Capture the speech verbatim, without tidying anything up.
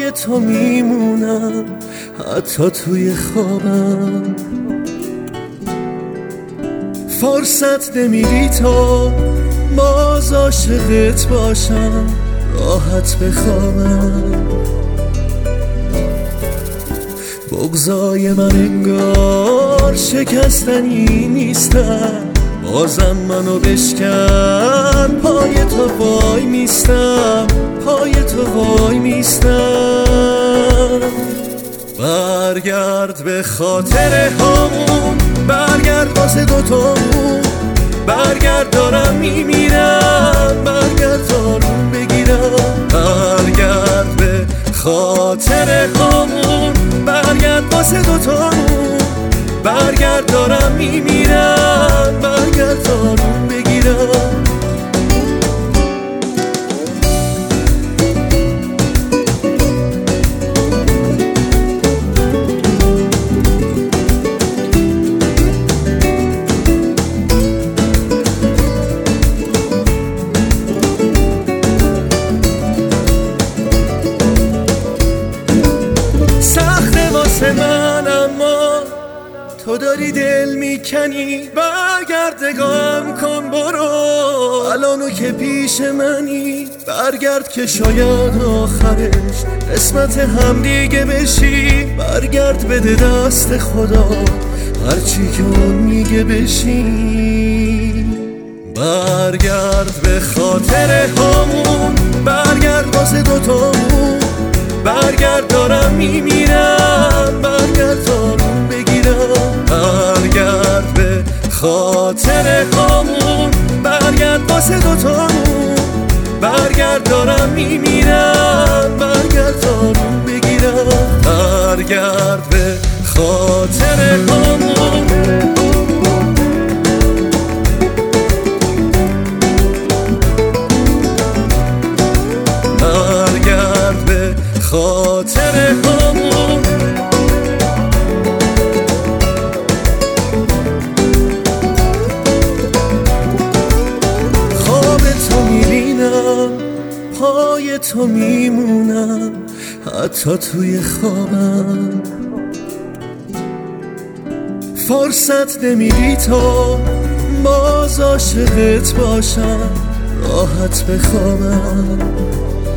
پای تو میمونم حتی توی خوابم. فرصت نمیدی تو باز عاشقت باشم، راحت بخوابم. بغضای من انگار شکستنی نیستن، بازم منو بشکن. پای تو وای میستم، پای تو وای میستم. برگرد به خاطر هامون، برگرد واسه دوتامون، برگرد دارم میمیرم، برگرد دارم بگیرم. برگرد به خاطر هامون، برگرد واسه دوتامون، برگرد دارم میمیرم، برگرد دارم بگیرم. من اما تو داری دل میکنی، برگرد نگاهم کن برو. الانو که پیش منی، برگرد که شاید آخرش قسمت هم دیگه بشی. برگرد بده دست خدا هرچی که اون میگه بشی. برگرد به خاطر هامون، برگرد واسه دوتامون، برگرد دارم میمیرم، برگرد دارم بگیرم. برگرد به خاطر هامون، برگرد واسه دوتامون، برگرد دارم میمیرم، برگرد دارم بگیرم. برگرد به خاطر هامون. برگرد به خاطر همون. خواب تو میبینم، پای تو میمونم حتی توی خوابم. فرصت نمیدی تو باز عاشقت باشم، راحت بخوابم.